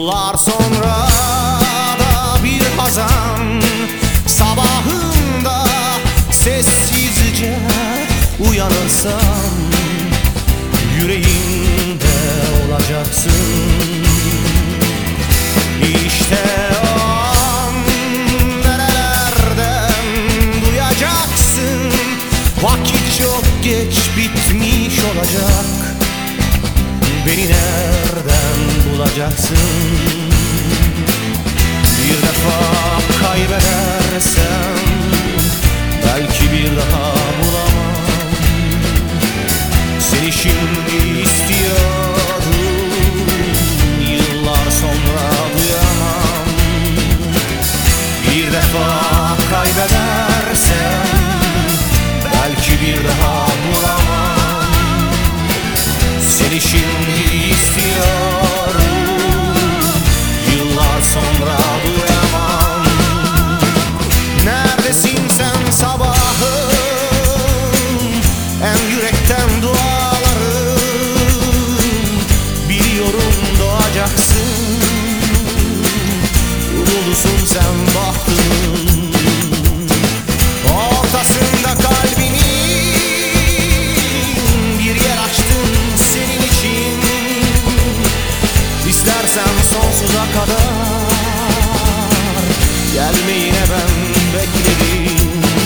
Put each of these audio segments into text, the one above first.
Yıllar sonra da bir hazan sabahında sessizce uyanırsam, yüreğimde olacaksın. İşte o an nerelerden duyacaksın. Vakit çok geç bitmiş olacak. Beni nereden bulacaksın? Bir defa kaybedersem belki bir daha bulamam. Seni şimdi istiyorum, yıllar sonra duyamam. Bir defa kaybedersem belki bir daha bulamam. Seni şimdi istiyorum, yıllar sonra duyamam. Neredesin sen sabahım, en yürekten dualarım. Biliyorum doğacaksın, umutlusun sen bahtımın. Ortasında kalbinin bir yer açtın senin için. İstersen sonsuza kadar gelme, yine ben beklerim.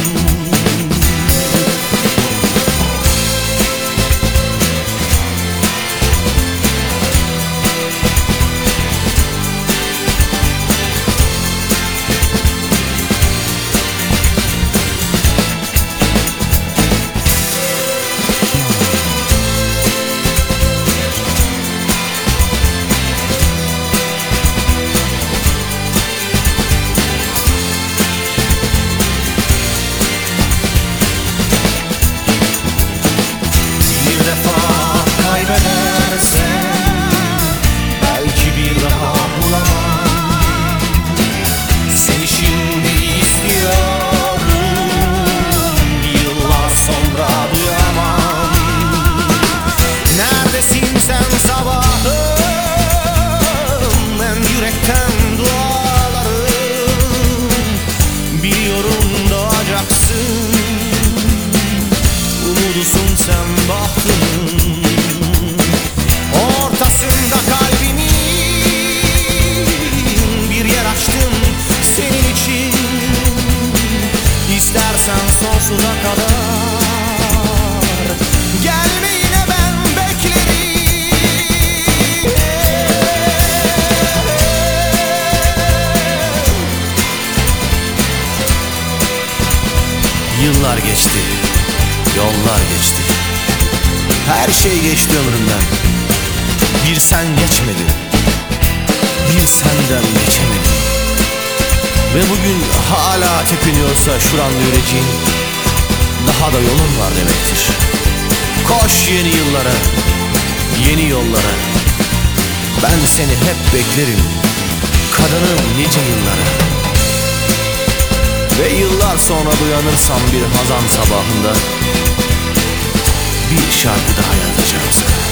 Umutlusun sen bahtımın. Ortasında kalbinin bir yer açtım senin için. İstersen sonsuza kadar gelme, yine ben beklerim. Yıllar geçti, yollar geçti, her şey geçti ömrümden. Bir sen geçmedi, bir senden geçemedim. Ve bugün hala tepiniyorsa şuranda yüreğin, daha da yolun var demektir. Koş yeni yıllara, yeni yollara. Ben seni hep beklerim, kadınım nice yıllara. Ve yıllar sonra uyanırsam bir hazan sabahında bir şarkı daha yazacağım sana.